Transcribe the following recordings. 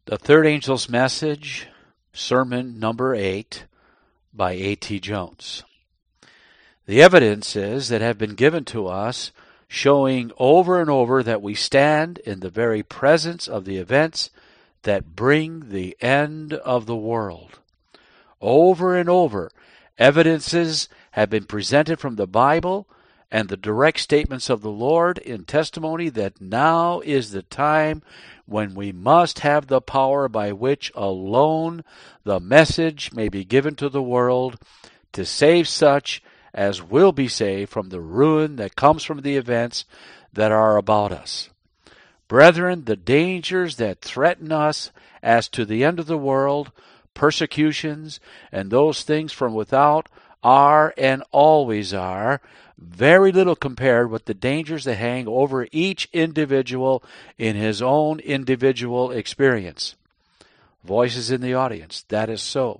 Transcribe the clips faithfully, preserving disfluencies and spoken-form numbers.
The Third Angel's Message, Sermon Number eight, by A T Jones. The evidences that have been given to us showing over and over that we stand in the very presence of the events that bring the end of the world. Over and over, evidences have been presented from the Bible and the direct statements of the Lord in testimony that now is the time when we must have the power by which alone the message may be given to the world to save such as will be saved from the ruin that comes from the events that are about us. Brethren, the dangers that threaten us as to the end of the world, persecutions, and those things from without are and always are very little compared with the dangers that hang over each individual in his own individual experience. Voices in the audience, that is so.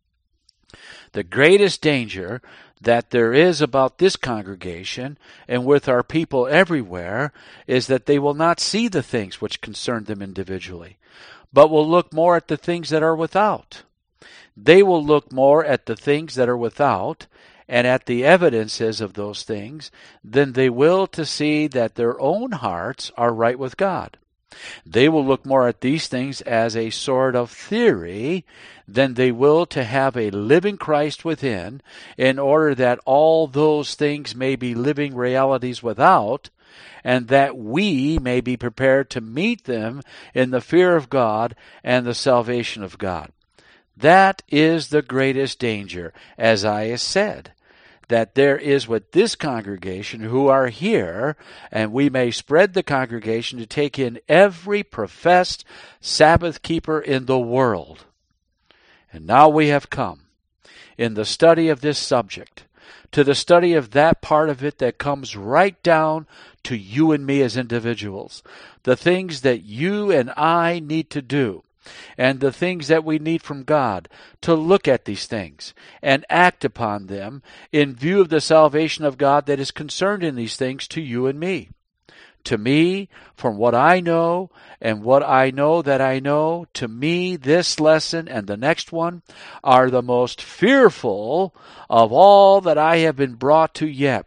The greatest danger that there is about this congregation and with our people everywhere is that they will not see the things which concern them individually, but will look more at the things that are without. They will look more at the things that are without and at the evidences of those things than they will to see that their own hearts are right with God. They will look more at these things as a sort of theory than they will to have a living Christ within, in order that all those things may be living realities without, and that we may be prepared to meet them in the fear of God and the salvation of God. That is the greatest danger, as I have said, that there is with this congregation who are here, and we may spread the congregation to take in every professed Sabbath keeper in the world. And now we have come, in the study of this subject, to the study of that part of it that comes right down to you and me as individuals, the things that you and I need to do, and the things that we need from God, to look at these things and act upon them in view of the salvation of God that is concerned in these things to you and me. To me, from what I know and what I know that I know, to me this lesson and the next one are the most fearful of all that I have been brought to yet.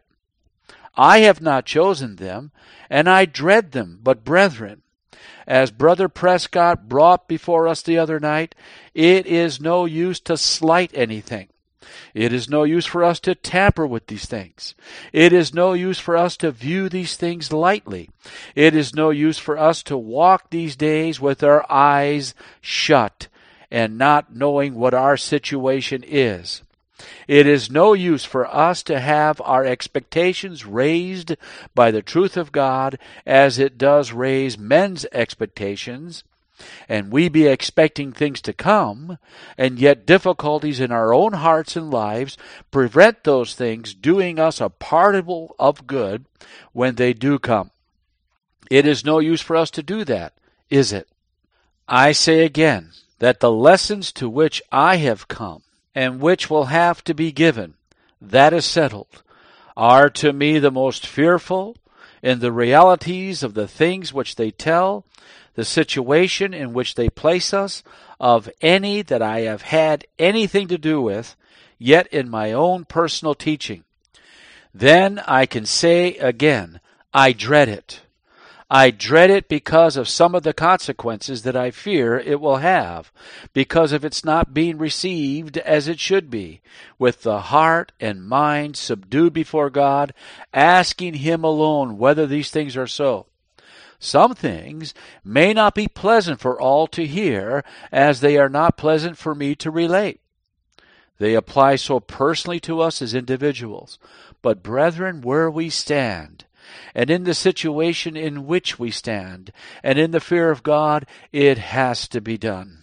I have not chosen them, and I dread them, but brethren, as Brother Prescott brought before us the other night, it is no use to slight anything. It is no use for us to tamper with these things. It is no use for us to view these things lightly. It is no use for us to walk these days with our eyes shut and not knowing what our situation is. It is no use for us to have our expectations raised by the truth of God as it does raise men's expectations, and we be expecting things to come, and yet difficulties in our own hearts and lives prevent those things doing us a particle of good when they do come. It is no use for us to do that, is it? I say again that the lessons to which I have come, and which will have to be given, that is settled, are to me the most fearful in the realities of the things which they tell, the situation in which they place us, of any that I have had anything to do with, yet in my own personal teaching. Then I can say again, I dread it. I dread it because of some of the consequences that I fear it will have, because of its not being received as it should be, with the heart and mind subdued before God, asking Him alone whether these things are so. Some things may not be pleasant for all to hear, as they are not pleasant for me to relate. They apply so personally to us as individuals. But brethren, where we stand, and in the situation in which we stand, and in the fear of God, it has to be done.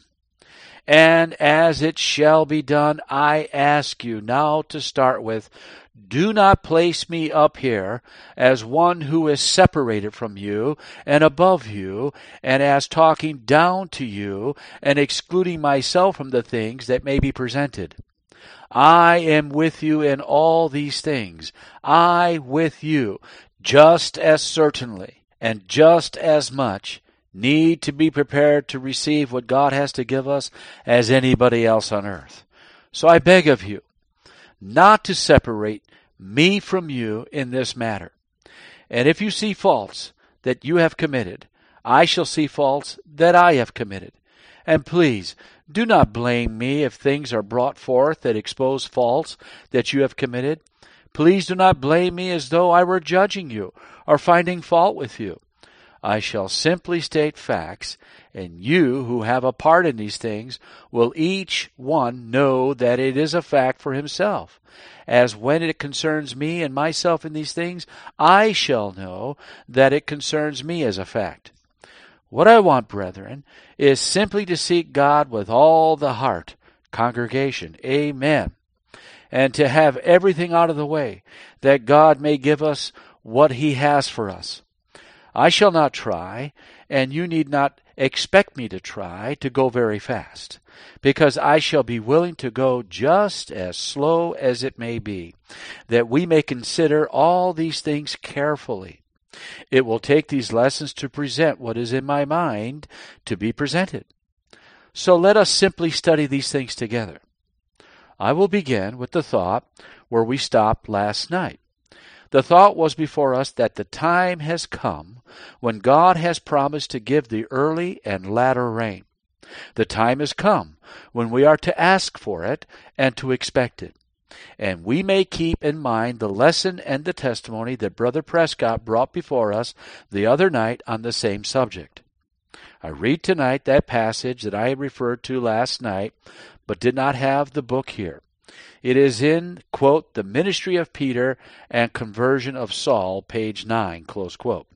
And as it shall be done, I ask you now to start with, do not place me up here as one who is separated from you and above you, and as talking down to you and excluding myself from the things that may be presented. I am with you in all these things. I with you, just as certainly and just as much need to be prepared to receive what God has to give us as anybody else on earth. So I beg of you not to separate me from you in this matter. And if you see faults that you have committed, I shall see faults that I have committed. And please, do not blame me if things are brought forth that expose faults that you have committed. Please do not blame me as though I were judging you or finding fault with you. I shall simply state facts, and you who have a part in these things will each one know that it is a fact for himself. As when it concerns me and myself in these things, I shall know that it concerns me as a fact. What I want, brethren, is simply to seek God with all the heart. Congregation, amen. And to have everything out of the way, that God may give us what He has for us. I shall not try, and you need not expect me to try, to go very fast, because I shall be willing to go just as slow as it may be, that we may consider all these things carefully. It will take these lessons to present what is in my mind to be presented. So let us simply study these things together. I will begin with the thought where we stopped last night. The thought was before us that the time has come when God has promised to give the early and latter rain. The time has come when we are to ask for it and to expect it. And we may keep in mind the lesson and the testimony that Brother Prescott brought before us the other night on the same subject. I read tonight that passage that I referred to last night, but did not have the book here. It is in, quote, The Ministry of Peter and Conversion of Saul, page nine, close quote.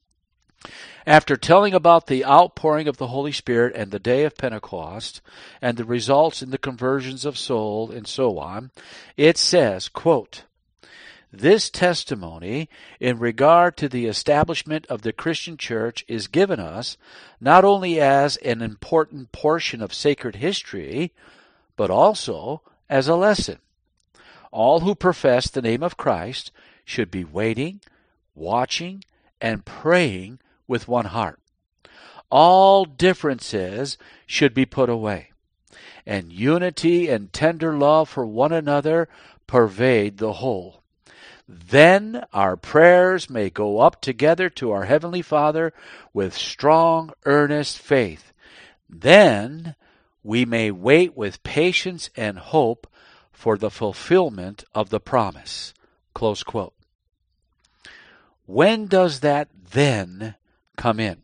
After telling about the outpouring of the Holy Spirit and the day of Pentecost and the results in the conversions of Saul and so on, it says, quote, This testimony in regard to the establishment of the Christian church is given us not only as an important portion of sacred history, but also as a lesson. All who profess the name of Christ should be waiting, watching, and praying with one heart. All differences should be put away, and unity and tender love for one another pervade the whole. Then our prayers may go up together to our Heavenly Father with strong, earnest faith. Then we may wait with patience and hope for the fulfillment of the promise. Close quote. When does that then come in?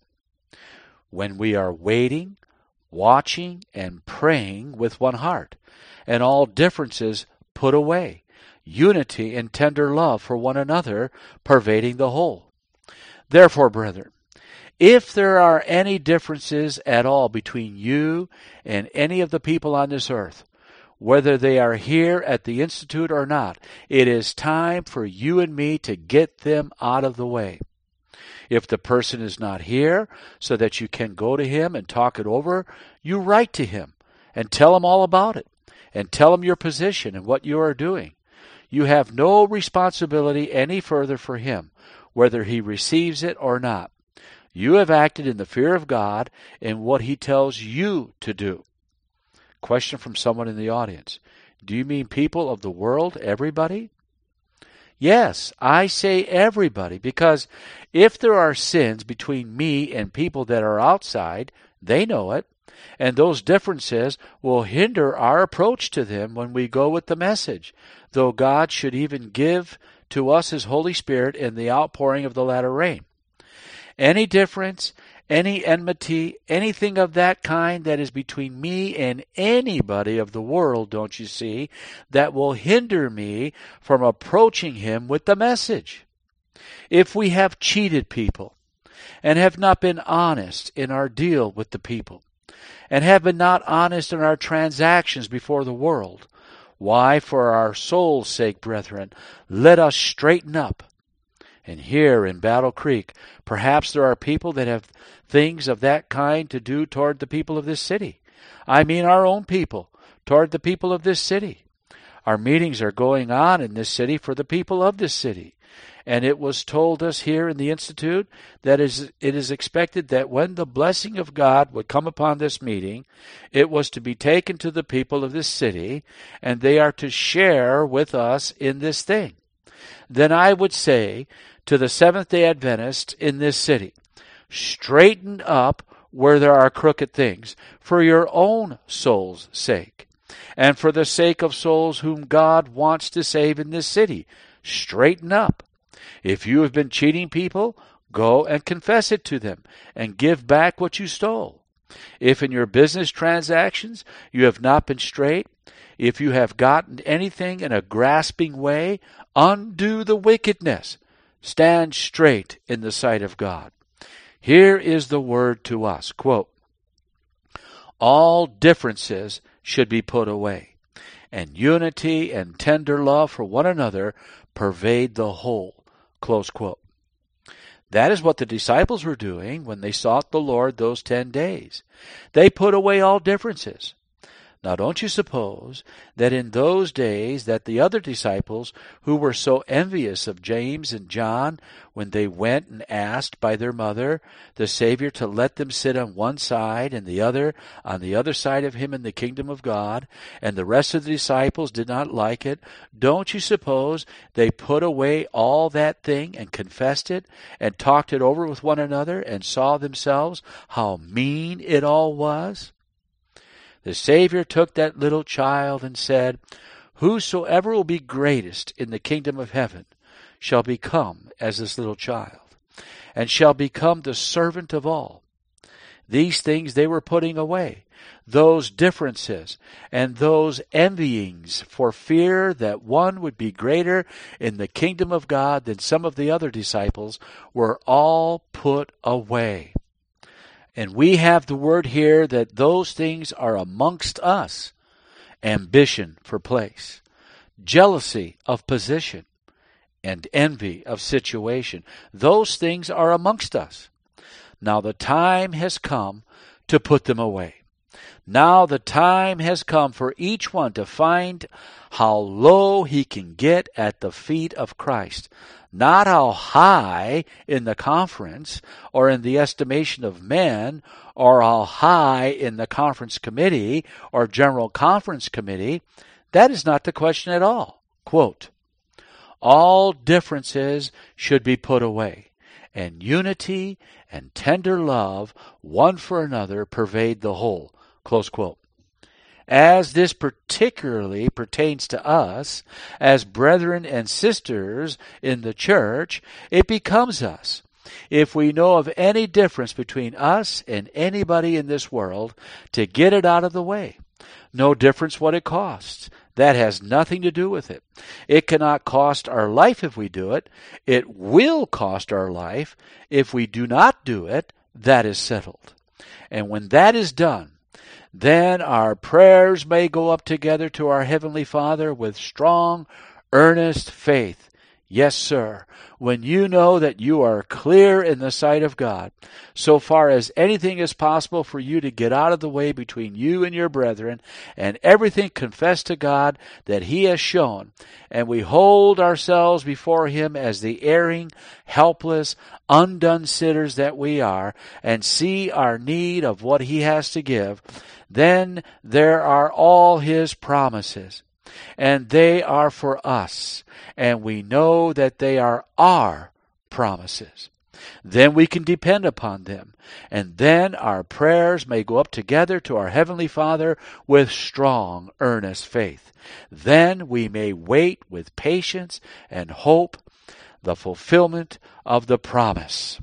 When we are waiting, watching, and praying with one heart, and all differences put away, unity and tender love for one another pervading the whole. Therefore, brethren, if there are any differences at all between you and any of the people on this earth, whether they are here at the Institute or not, it is time for you and me to get them out of the way. If the person is not here so that you can go to him and talk it over, you write to him and tell him all about it and tell him your position and what you are doing. You have no responsibility any further for him, whether he receives it or not. You have acted in the fear of God in what he tells you to do. Question from someone in the audience. Do you mean people of the world, everybody? Yes, I say everybody, because if there are sins between me and people that are outside, they know it, and those differences will hinder our approach to them when we go with the message, though God should even give to us His Holy Spirit in the outpouring of the latter rain. Any difference, any enmity, anything of that kind that is between me and anybody of the world, don't you see, that will hinder me from approaching Him with the message. If we have cheated people and have not been honest in our deal with the people and have been not honest in our transactions before the world, why, for our soul's sake, brethren, let us straighten up. And here in Battle Creek, perhaps there are people that have things of that kind to do toward the people of this city. I mean our own people, toward the people of this city. Our meetings are going on in this city for the people of this city. And it was told us here in the Institute that is, it is expected that when the blessing of God would come upon this meeting, it was to be taken to the people of this city, and they are to share with us in this thing. Then I would say to the Seventh-day Adventists in this city, straighten up where there are crooked things, for your own soul's sake, and for the sake of souls whom God wants to save in this city. Straighten up. If you have been cheating people, go and confess it to them and give back what you stole. If in your business transactions you have not been straight, if you have gotten anything in a grasping way, undo the wickedness. Stand straight in the sight of God. Here is the word to us, quote, all differences should be put away, and unity and tender love for one another pervade the whole. Close quote. That is what the disciples were doing when they sought the Lord those ten days. They put away all differences. Now don't you suppose that in those days that the other disciples who were so envious of James and John, when they went and asked by their mother the Savior to let them sit on one side and the other on the other side of him in the kingdom of God, and the rest of the disciples did not like it, don't you suppose they put away all that thing and confessed it and talked it over with one another and saw themselves how mean it all was? The Savior took that little child and said, whosoever will be greatest in the kingdom of heaven shall become as this little child, and shall become the servant of all. These things they were putting away, those differences and those envyings, for fear that one would be greater in the kingdom of God than some of the other disciples, were all put away. And we have the word here that those things are amongst us. Ambition for place, jealousy of position, and envy of situation. Those things are amongst us. Now the time has come to put them away. Now the time has come for each one to find how low he can get at the feet of Christ. Not how high in the conference or in the estimation of men, or how high in the conference committee or general conference committee. That is not the question at all. Quote, all differences should be put away, and unity and tender love one for another pervade the whole. Close quote. As this particularly pertains to us as brethren and sisters in the church, it becomes us, if we know of any difference between us and anybody in this world, to get it out of the way. No difference what it costs. That has nothing to do with it. It cannot cost our life if we do it. It will cost our life if we do not do it. That is settled. And when that is done, then our prayers may go up together to our Heavenly Father with strong, earnest faith. Yes, sir, when you know that you are clear in the sight of God, so far as anything is possible for you to get out of the way between you and your brethren, and everything confess to God that He has shown, and we hold ourselves before Him as the erring, helpless, undone sinners that we are, and see our need of what He has to give, then there are all His promises, and they are for us, and we know that they are our promises. Then we can depend upon them, and then our prayers may go up together to our Heavenly Father with strong, earnest faith. Then we may wait with patience and hope the fulfillment of the promise.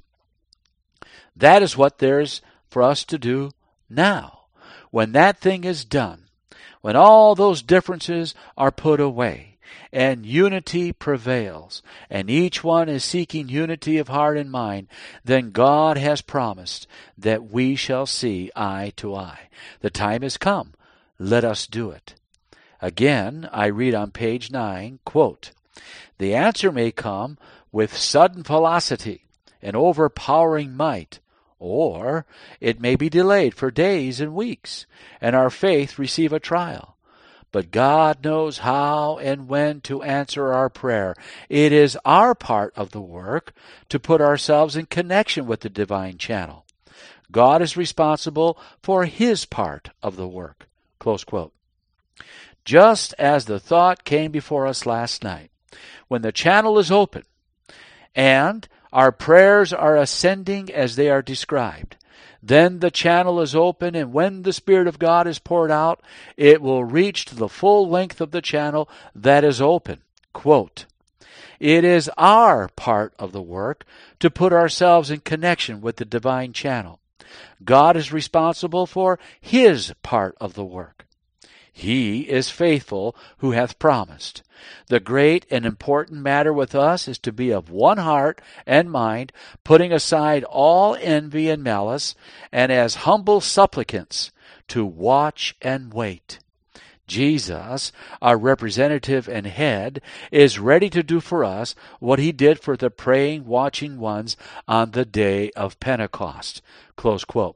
That is what there's for us to do now. When that thing is done, when all those differences are put away, and unity prevails, and each one is seeking unity of heart and mind, then God has promised that we shall see eye to eye. The time has come. Let us do it. Again, I read on page nine, quote, the answer may come with sudden velocity and overpowering might, or it may be delayed for days and weeks, and our faith receive a trial. but God knows how and when to answer our prayer. It is our part of the work to put ourselves in connection with the divine channel. God is responsible for His part of the work. Close quote. Just as the thought came before us last night, when the channel is open and our prayers are ascending as they are described, then the channel is open, and when the Spirit of God is poured out, it will reach to the full length of the channel that is open. Quote, it is our part of the work to put ourselves in connection with the divine channel. God is responsible for His part of the work. He is faithful who hath promised. The great and important matter with us is to be of one heart and mind, putting aside all envy and malice, and as humble supplicants to watch and wait. Jesus, our representative and head, is ready to do for us what He did for the praying, watching ones on the day of Pentecost. Close quote.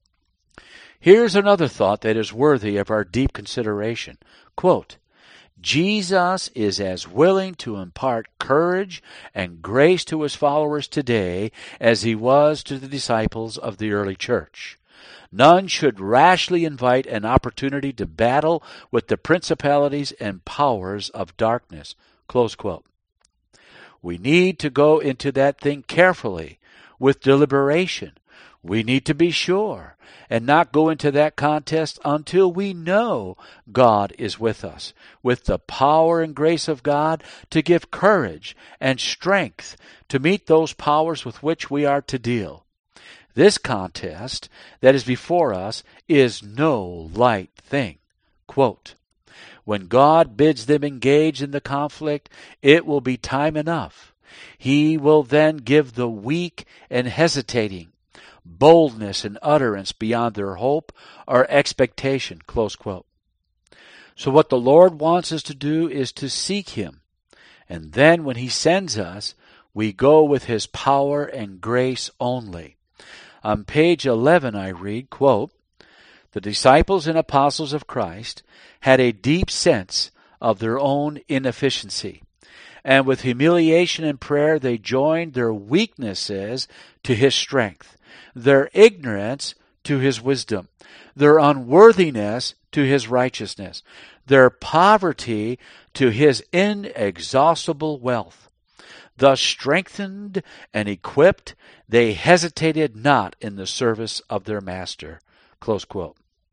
Here's another thought that is worthy of our deep consideration. Quote, Jesus is as willing to impart courage and grace to His followers today as He was to the disciples of the early church. None should rashly invite an opportunity to battle with the principalities and powers of darkness. Close quote. We need to go into that thing carefully, with deliberation. We need to be sure and not go into that contest until we know God is with us, with the power and grace of God to give courage and strength to meet those powers with which we are to deal. This contest that is before us is no light thing. Quote, when God bids them engage in the conflict, it will be time enough. He will then give the weak and hesitating boldness and utterance beyond their hope or expectation. Close quote. So what the Lord wants us to do is to seek Him. And then when He sends us, we go with His power and grace only. On page eleven I read, quote, the disciples and apostles of Christ had a deep sense of their own inefficiency, and with humiliation and prayer they joined their weaknesses to His strength, their ignorance to His wisdom, their unworthiness to His righteousness, their poverty to His inexhaustible wealth. Thus strengthened and equipped, they hesitated not in the service of their Master. Close quote.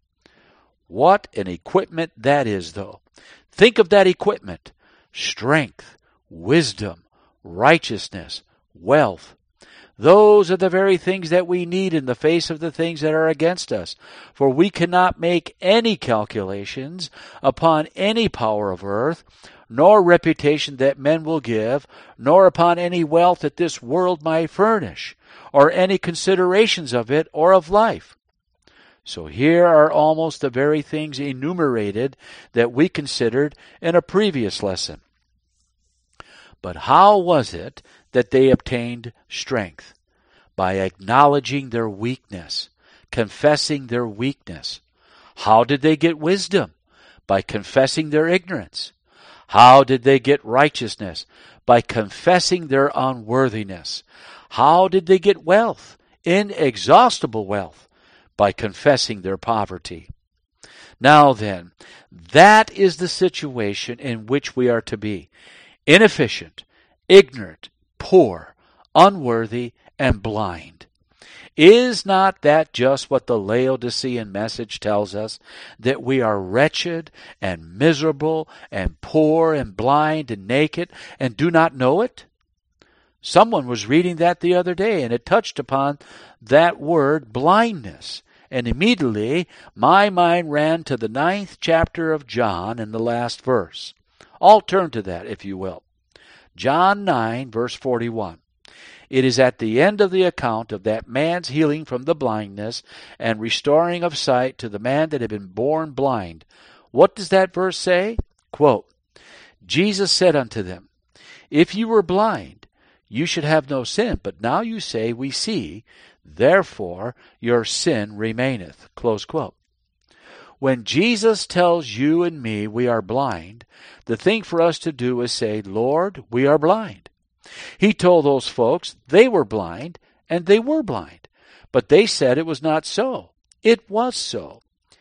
What an equipment that is, though. Think of that equipment. Strength, wisdom, righteousness, wealth. Those are the very things that we need in the face of the things that are against us. For we cannot make any calculations upon any power of earth, nor reputation that men will give, nor upon any wealth that this world might furnish, or any considerations of it or of life. So here are almost the very things enumerated that we considered in a previous lesson. But how was it that they obtained strength? By acknowledging their weakness, confessing their weakness. How did they get wisdom? By confessing their ignorance. How did they get righteousness? By confessing their unworthiness. How did they get wealth? Inexhaustible wealth. By confessing their poverty. Now then, that is the situation in which we are to be. Inefficient, ignorant, poor, unworthy, and blind. Is not that just what the Laodicean message tells us? That we are wretched and miserable and poor and blind and naked and do not know it? Someone was reading that the other day, and it touched upon that word blindness. And immediately my mind ran to the ninth chapter of John in the last verse. I'll turn to that, if you will. John nine, verse forty-one. It is at the end of the account of that man's healing from the blindness and restoring of sight to the man that had been born blind. What does that verse say? Quote, Jesus said unto them, if you were blind, you should have no sin, but now you say, we see, therefore your sin remaineth. Close quote. When Jesus tells you and me we are blind, the thing for us to do is say, Lord, we are blind. He told those folks they were blind, and they were blind. But they said it was not so. It was so.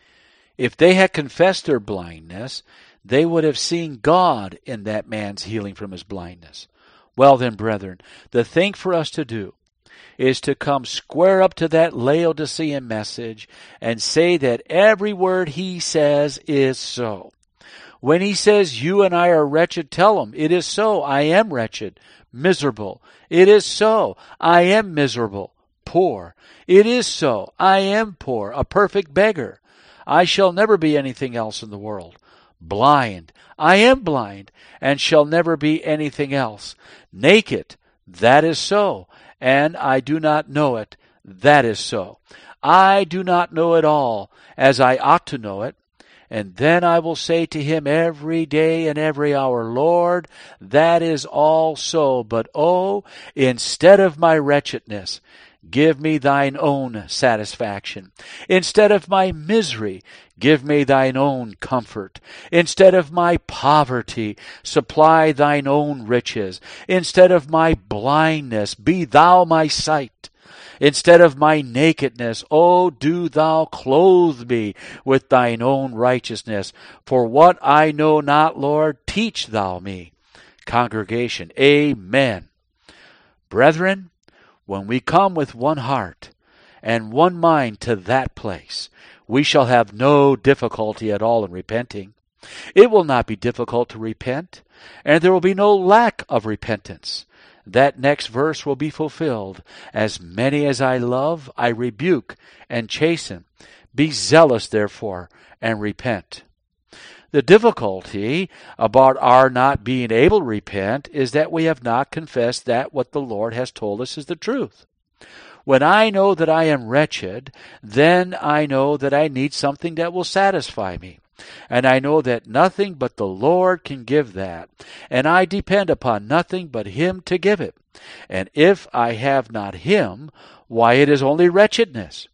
If they had confessed their blindness, they would have seen God in that man's healing from his blindness. Well then, brethren, the thing for us to do is to come square up to that Laodicean message and say that every word he says is so. When he says you and I are wretched, tell him, it is so. I am wretched, miserable. It is so. I am miserable, poor. It is so. I am poor, a perfect beggar. I shall never be anything else in the world. Blind. I am blind, and shall never be anything else. Naked. That is so. And I do not know it. That is so. I do not know it all, as I ought to know it. And then I will say to him every day and every hour, Lord, that is all so. But oh, instead of my wretchedness, give me thine own satisfaction. Instead of my misery, give me thine own comfort. Instead of my poverty, supply thine own riches. Instead of my blindness, be thou my sight. Instead of my nakedness, O do thou clothe me with thine own righteousness. For what I know not, Lord, teach thou me. Congregation, amen. Brethren, when we come with one heart and one mind to that place, we shall have no difficulty at all in repenting. It will not be difficult to repent, and there will be no lack of repentance. That next verse will be fulfilled. As many as I love, I rebuke and chasten. Be zealous, therefore, and repent. The difficulty about our not being able to repent is that we have not confessed that what the Lord has told us is the truth. When I know that I am wretched, then I know that I need something that will satisfy me. And I know that nothing but the Lord can give that. And I depend upon nothing but Him to give it. And if I have not Him, why it is only wretchedness.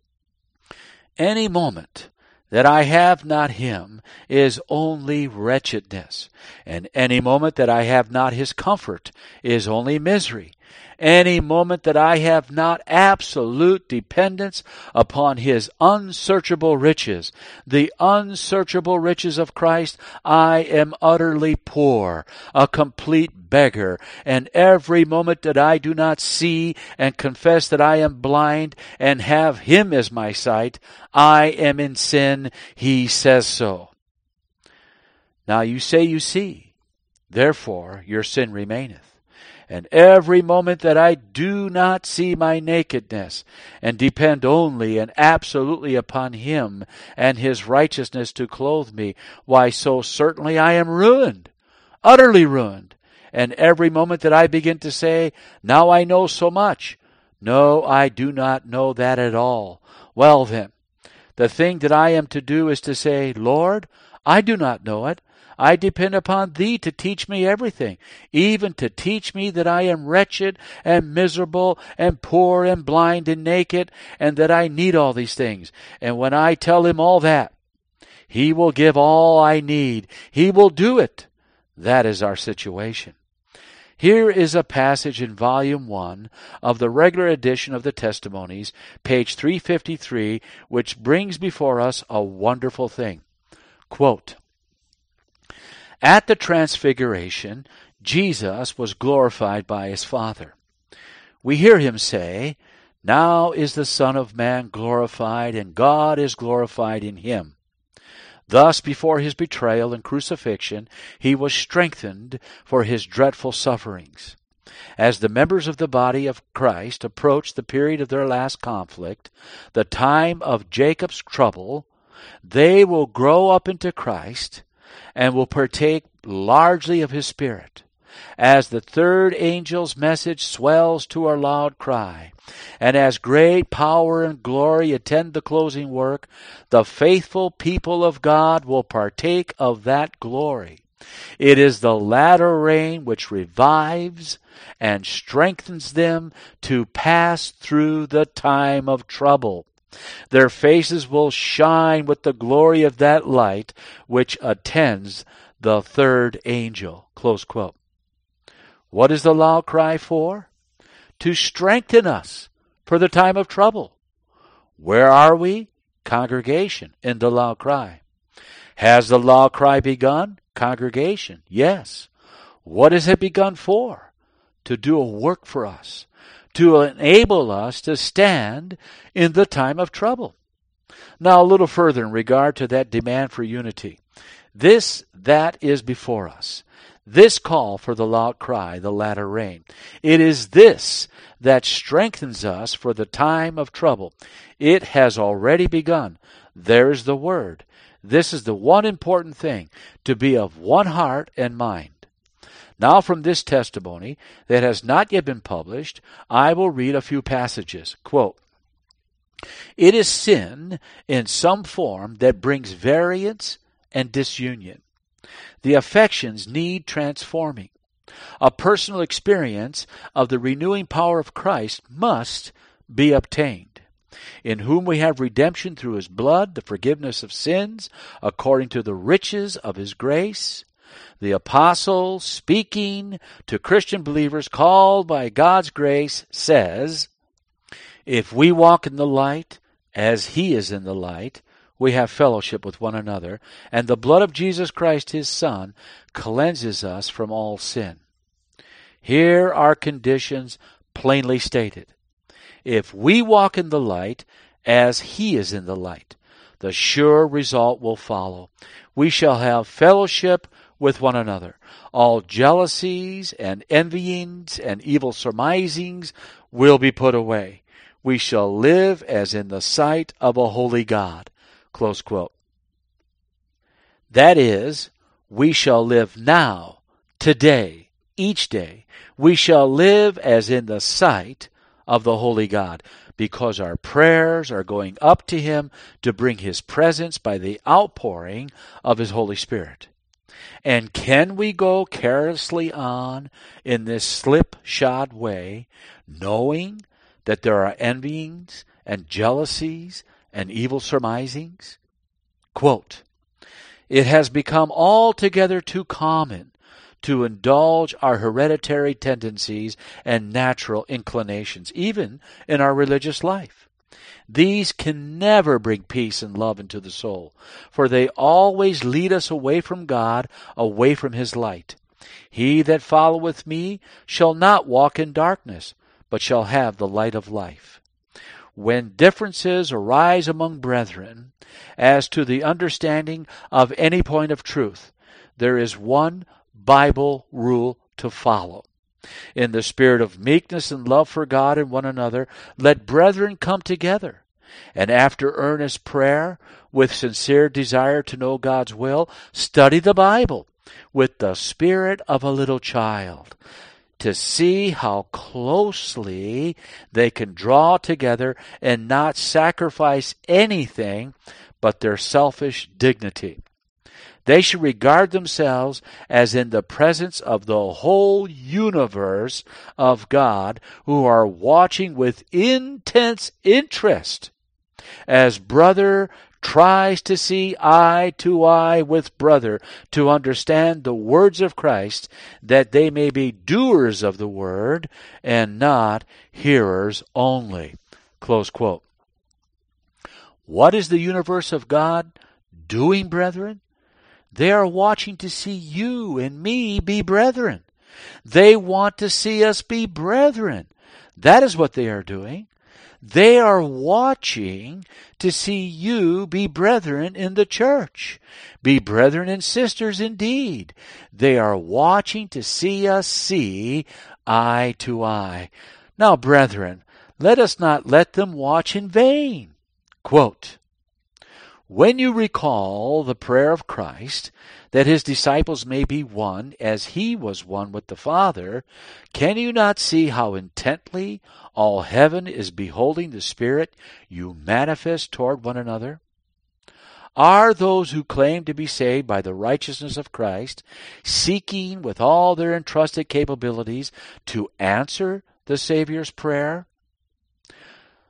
Any moment that I have not Him is only wretchedness. And any moment that I have not His comfort is only misery. Any moment that I have not absolute dependence upon His unsearchable riches, the unsearchable riches of Christ, I am utterly poor, a complete beggar. And every moment that I do not see and confess that I am blind and have Him as my sight, I am in sin. He says so. Now you say you see, therefore your sin remaineth. And every moment that I do not see my nakedness and depend only and absolutely upon Him and His righteousness to clothe me, why so certainly I am ruined, utterly ruined. And every moment that I begin to say, now I know so much, no, I do not know that at all. Well then, the thing that I am to do is to say, Lord, I do not know it. I depend upon Thee to teach me everything, even to teach me that I am wretched and miserable and poor and blind and naked, and that I need all these things. And when I tell Him all that, He will give all I need. He will do it. That is our situation. Here is a passage in Volume one of the regular edition of the Testimonies, page three fifty-three, which brings before us a wonderful thing. Quote, at the Transfiguration, Jesus was glorified by His Father. We hear Him say, now is the Son of Man glorified, and God is glorified in Him. Thus, before His betrayal and crucifixion, He was strengthened for His dreadful sufferings. As the members of the body of Christ approach the period of their last conflict, the time of Jacob's trouble, they will grow up into Christ and will partake largely of His Spirit. As the third angel's message swells to a loud cry, and as great power and glory attend the closing work, the faithful people of God will partake of that glory. It is the latter rain which revives and strengthens them to pass through the time of trouble. Their faces will shine with the glory of that light which attends the third angel. Close quote. What is the loud cry for? To strengthen us for the time of trouble. Where are we? Congregation, in the loud cry. Has the loud cry begun? Congregation, yes. What has it begun for? To do a work for us, to enable us to stand in the time of trouble. Now, a little further in regard to that demand for unity. This, that is before us. This call for the loud cry, the latter rain. It is this that strengthens us for the time of trouble. It has already begun. There is the word. This is the one important thing, to be of one heart and mind. Now from this testimony that has not yet been published, I will read a few passages. Quote, it is sin in some form that brings variance and disunion. The affections need transforming. A personal experience of the renewing power of Christ must be obtained, in whom we have redemption through his blood, the forgiveness of sins, according to the riches of his grace. The apostle, speaking to Christian believers called by God's grace, says, if we walk in the light as he is in the light, we have fellowship with one another, and the blood of Jesus Christ his Son cleanses us from all sin. Here are conditions plainly stated. If we walk in the light as he is in the light, the sure result will follow. We shall have fellowship with one another. All jealousies and envyings and evil surmisings will be put away. We shall live as in the sight of a holy God. Close quote. That is, we shall live now, today, each day. We shall live as in the sight of the holy God, because our prayers are going up to him to bring his presence by the outpouring of his Holy Spirit. And can we go carelessly on in this slipshod way, knowing that there are envyings and jealousies and evil surmisings? Quote, it has become altogether too common to indulge our hereditary tendencies and natural inclinations, even in our religious life. These can never bring peace and love into the soul, for they always lead us away from God, away from his light. He that followeth me shall not walk in darkness, but shall have the light of life. When differences arise among brethren as to the understanding of any point of truth, there is one Bible rule to follow. In the spirit of meekness and love for God and one another, let brethren come together, and after earnest prayer, with sincere desire to know God's will, study the Bible with the spirit of a little child, to see how closely they can draw together and not sacrifice anything but their selfish dignity. They should regard themselves as in the presence of the whole universe of God, who are watching with intense interest as brother tries to see eye to eye with brother to understand the words of Christ, that they may be doers of the word and not hearers only. Close quote. What is the universe of God doing, brethren? They are watching to see you and me be brethren. They want to see us be brethren. That is what they are doing. They are watching to see you be brethren in the church. Be brethren and sisters indeed. They are watching to see us see eye to eye. Now, brethren, let us not let them watch in vain. Quote, when you recall the prayer of Christ, that his disciples may be one as he was one with the Father, can you not see how intently all heaven is beholding the Spirit you manifest toward one another? Are those who claim to be saved by the righteousness of Christ seeking with all their entrusted capabilities to answer the Savior's prayer?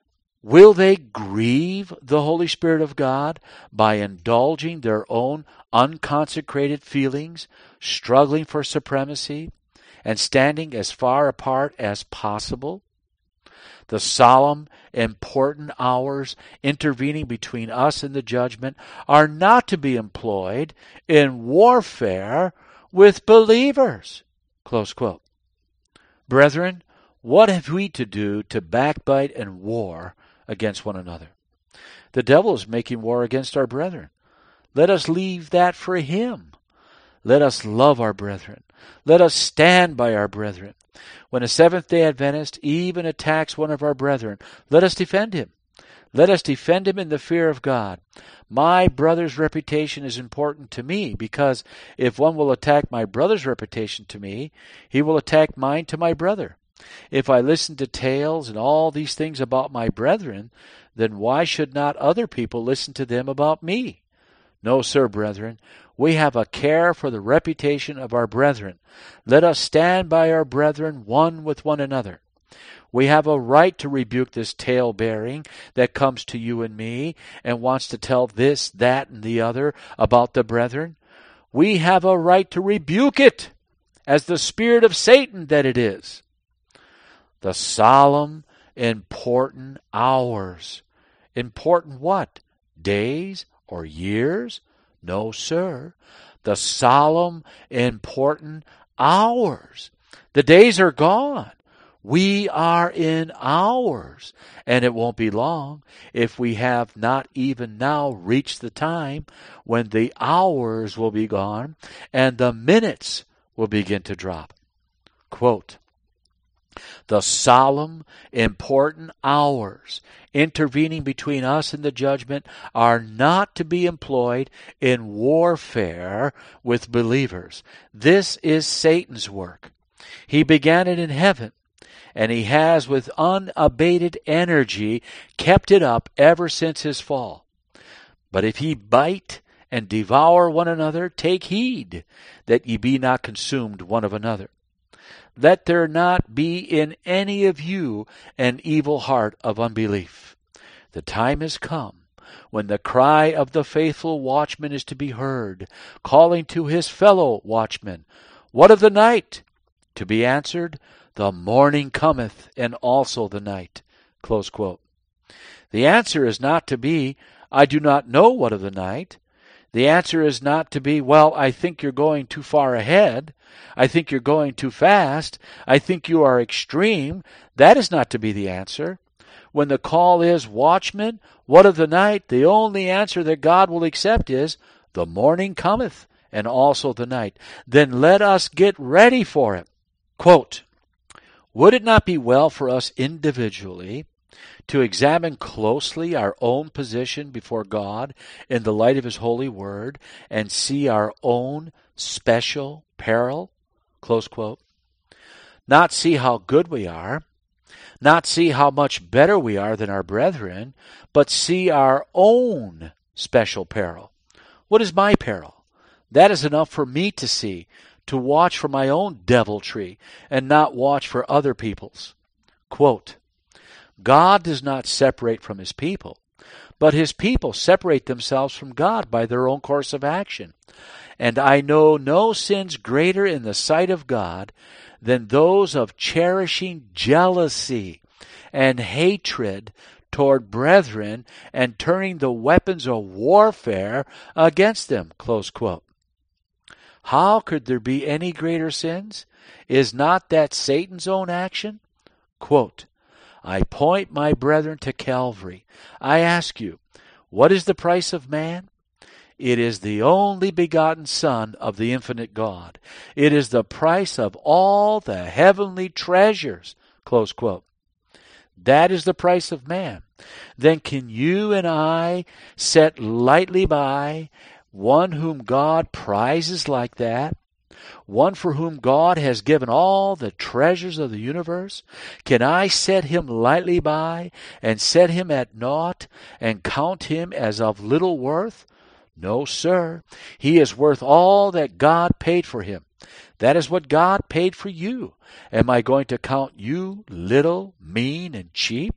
Will they grieve the Holy Spirit of God by indulging their own unconsecrated feelings, struggling for supremacy, and standing as far apart as possible? The solemn, important hours intervening between us and the judgment are not to be employed in warfare with believers. Close quote. Brethren, what have we to do to backbite and war against one another? The devil is making war against our brethren. Let us leave that for him. Let us love our brethren. Let us stand by our brethren. When a Seventh-day Adventist even attacks one of our brethren, let us defend him. Let us defend him in the fear of God. My brother's reputation is important to me, because if one will attack my brother's reputation to me, he will attack mine to my brother. If I listen to tales and all these things about my brethren, then why should not other people listen to them about me? No, sir, brethren. We have a care for the reputation of our brethren. Let us stand by our brethren one with one another. We have a right to rebuke this tale-bearing that comes to you and me and wants to tell this, that, and the other about the brethren. We have a right to rebuke it as the spirit of Satan that it is. The solemn, important hours. Important what? Days or years? No, sir. The solemn, important hours. The days are gone. We are in hours, and it won't be long if we have not even now reached the time when the hours will be gone and the minutes will begin to drop. Quote, the solemn, important hours intervening between us and the judgment are not to be employed in warfare with believers. This is Satan's work. He began it in heaven, and he has with unabated energy kept it up ever since his fall. But if ye bite and devour one another, take heed that ye be not consumed one of another. Let there not be in any of you an evil heart of unbelief. The time is come when the cry of the faithful watchman is to be heard, calling to his fellow watchmen, what of the night? To be answered, the morning cometh, and also the night. Close quote. The answer is not to be, I do not know what of the night. The answer is not to be, well, I think you're going too far ahead. I think you're going too fast. I think you are extreme. That is not to be the answer. When the call is, watchman, what of the night? The only answer that God will accept is, the morning cometh, and also the night. Then let us get ready for it. Quote, would it not be well for us individually to examine closely our own position before God in the light of His holy word and see our own special peril? Close quote. Not see how good we are, not see how much better we are than our brethren, but see our own special peril. What is my peril? That is enough for me to see, to watch for my own deviltry and not watch for other people's. Quote, God does not separate from His people, but His people separate themselves from God by their own course of action. And I know no sins greater in the sight of God than those of cherishing jealousy and hatred toward brethren and turning the weapons of warfare against them. Close quote. How could there be any greater sins? Is not that Satan's own action? Quote, I point my brethren to Calvary. I ask you, what is the price of man? It is the only begotten Son of the infinite God. It is the price of all the heavenly treasures. Close quote. That is the price of man. Then can you and I set lightly by one whom God prizes like that? One for whom God has given all the treasures of the universe? Can I set him lightly by and set him at naught and count him as of little worth? No, sir. He is worth all that God paid for him. That is what God paid for you. Am I going to count you little, mean, and cheap?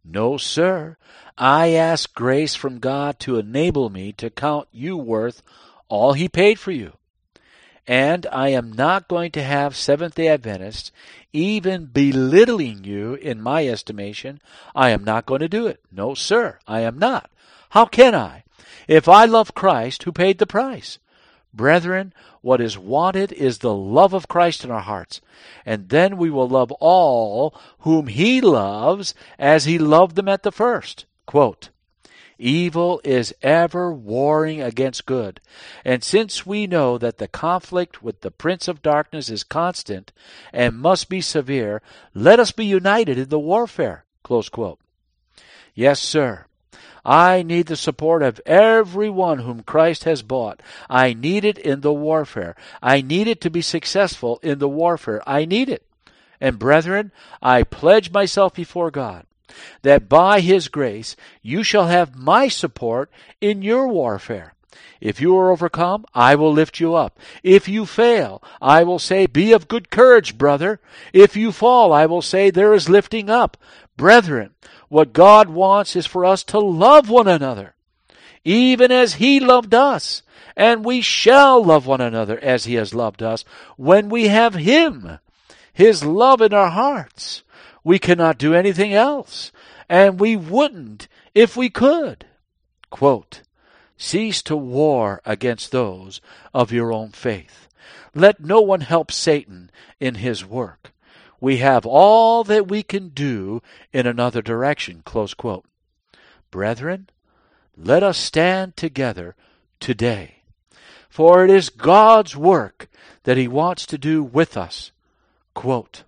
No, sir. I ask grace from God to enable me to count you worth all He paid for you. And I am not going to have Seventh-day Adventists even belittling you in my estimation. I am not going to do it. No, sir, I am not. How can I? If I love Christ who paid the price. Brethren, what is wanted is the love of Christ in our hearts, and then we will love all whom He loves as He loved them at the first. Quote, evil is ever warring against good, and since we know that the conflict with the prince of darkness is constant and must be severe, let us be united in the warfare. Close quote. Yes, sir. I need the support of everyone whom Christ has bought. I need it in the warfare. I need it to be successful in the warfare. I need it. And brethren, I pledge myself before God that by His grace you shall have my support in your warfare. If you are overcome, I will lift you up. If you fail, I will say, be of good courage, brother. If you fall, I will say, there is lifting up. Brethren, what God wants is for us to love one another, even as He loved us. And we shall love one another as He has loved us when we have Him, His love in our hearts. We cannot do anything else, and we wouldn't if we could. Quote, cease to war against those of your own faith. Let no one help Satan in his work. We have all that we can do in another direction. Close quote. Brethren, let us stand together today, for it is God's work that He wants to do with us. Quote,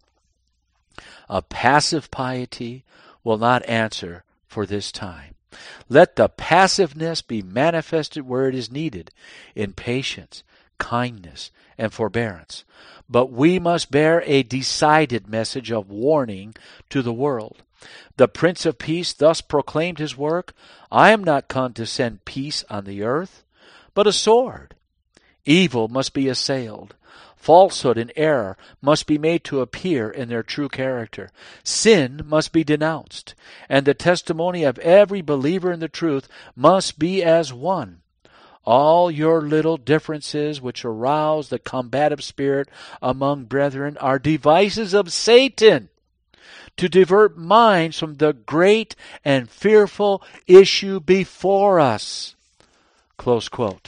a passive piety will not answer for this time. Let the passiveness be manifested where it is needed, in patience, kindness, and forbearance. But we must bear a decided message of warning to the world. The Prince of Peace thus proclaimed his work, I am not come to send peace on the earth, but a sword. Evil must be assailed. Falsehood and error must be made to appear in their true character. Sin must be denounced, and the testimony of every believer in the truth must be as one. All your little differences which arouse the combative spirit among brethren are devices of Satan to divert minds from the great and fearful issue before us. Close quote.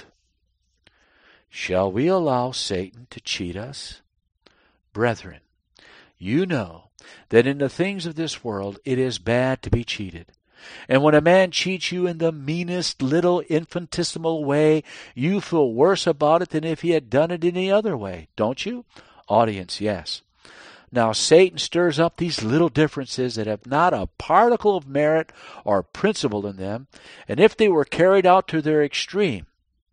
Shall we allow Satan to cheat us? Brethren, you know that in the things of this world it is bad to be cheated. And when a man cheats you in the meanest little infinitesimal way, you feel worse about it than if he had done it any other way, don't you? Audience, yes. Now Satan stirs up these little differences that have not a particle of merit or principle in them, and if they were carried out to their extreme,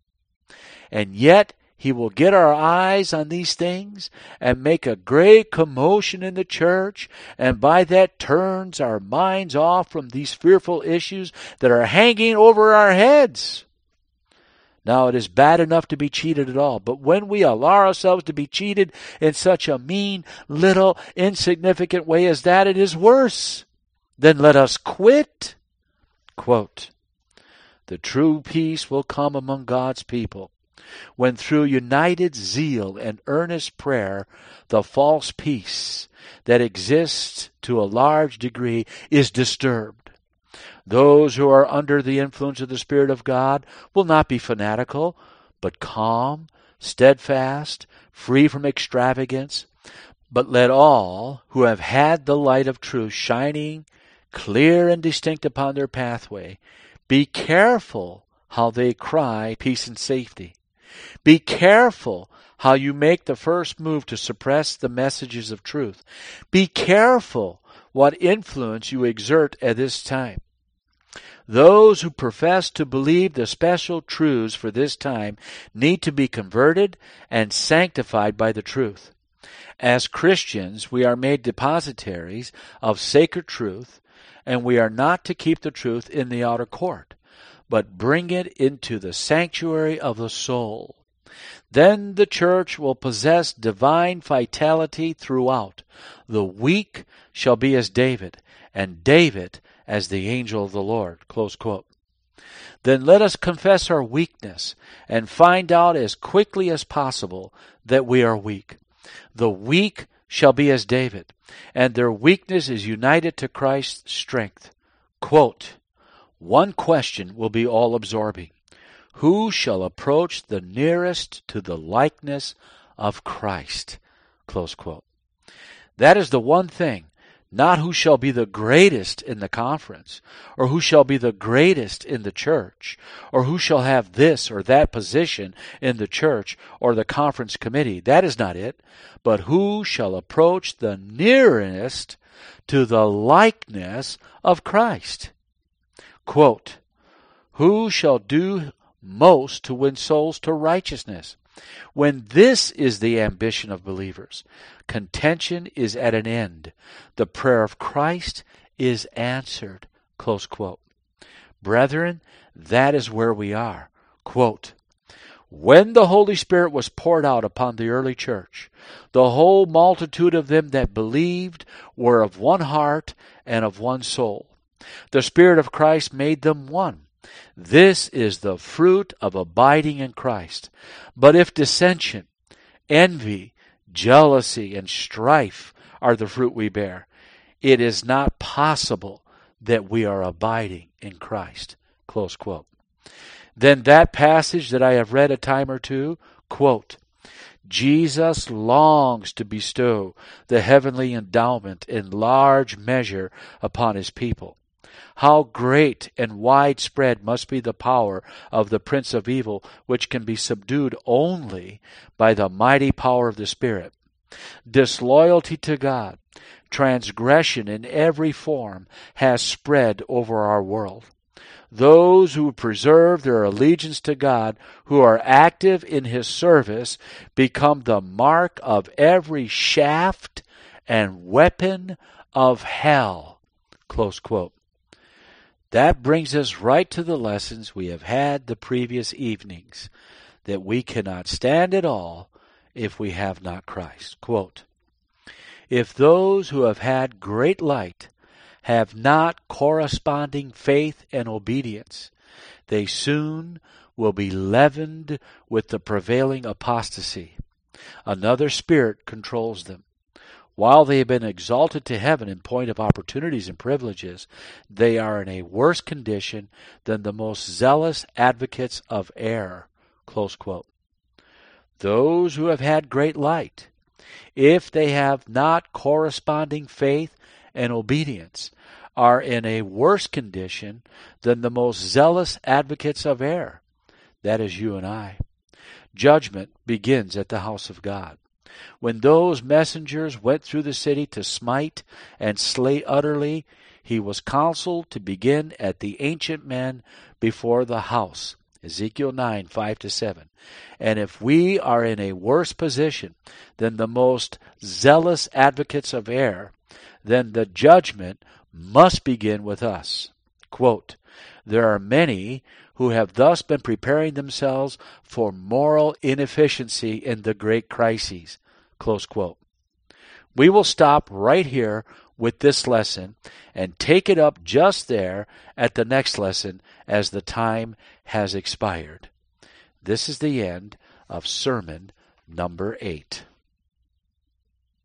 and yet he will get our eyes on these things and make a great commotion in the church, and by that turns our minds off from these fearful issues that are hanging over our heads. Now, it is bad enough to be cheated at all, but when we allow ourselves to be cheated in such a mean, little, insignificant way as that, it is worse. Then let us quit. Quote, the true peace will come among God's people when through united zeal and earnest prayer, the false peace that exists to a large degree is disturbed. Those who are under the influence of the Spirit of God will not be fanatical, but calm, steadfast, free from extravagance. But let all who have had the light of truth shining clear and distinct upon their pathway be careful how they cry peace and safety. Be careful how you make the first move to suppress the messages of truth. Be careful what influence you exert at this time. Those who profess to believe the special truths for this time need to be converted and sanctified by the truth. As Christians, we are made depositaries of sacred truth, and we are not to keep the truth in the outer court, but bring it into the sanctuary of the soul. Then the church will possess divine vitality throughout. The weak shall be as David, and David as the angel of the Lord. Close quote. Then let us confess our weakness and find out as quickly as possible that we are weak. The weak shall be as David, and their weakness is united to Christ's strength. Quote, one question will be all-absorbing. Who shall approach the nearest to the likeness of Christ? Close quote. That is the one thing, not who shall be the greatest in the conference, or who shall be the greatest in the church, or who shall have this or that position in the church or the conference committee. That is not it. But who shall approach the nearest to the likeness of Christ? Quote, who shall do most to win souls to righteousness? When this is the ambition of believers, contention is at an end. The prayer of Christ is answered. Close quote. Brethren, that is where we are. Quote, when the Holy Spirit was poured out upon the early church, the whole multitude of them that believed were of one heart and of one soul. The Spirit of Christ made them one. This is the fruit of abiding in Christ. But if dissension, envy, jealousy, and strife are the fruit we bear, it is not possible that we are abiding in Christ. Close quote. Then that passage that I have read a time or two, quote, Jesus longs to bestow the heavenly endowment in large measure upon his people. How great and widespread must be the power of the prince of evil, which can be subdued only by the mighty power of the Spirit. Disloyalty to God, transgression in every form, has spread over our world. Those who preserve their allegiance to God, who are active in his service, become the mark of every shaft and weapon of hell. Close quote. That brings us right to the lessons we have had the previous evenings, that we cannot stand at all if we have not Christ. Quote, if those who have had great light have not corresponding faith and obedience, they soon will be leavened with the prevailing apostasy. Another spirit controls them. While they have been exalted to heaven in point of opportunities and privileges, they are in a worse condition than the most zealous advocates of error. Close quote. Those who have had great light, if they have not corresponding faith and obedience, are in a worse condition than the most zealous advocates of error. That is you and I. Judgment begins at the house of God. When those messengers went through the city to smite and slay utterly, he was counseled to begin at the ancient men before the house. Ezekiel nine, five to seven. And if we are in a worse position than the most zealous advocates of error, then the judgment must begin with us. Quote, there are many who have thus been preparing themselves for moral inefficiency in the great crises. Close quote. We will stop right here with this lesson and take it up just there at the next lesson as the time has expired. This is the end of sermon number eight.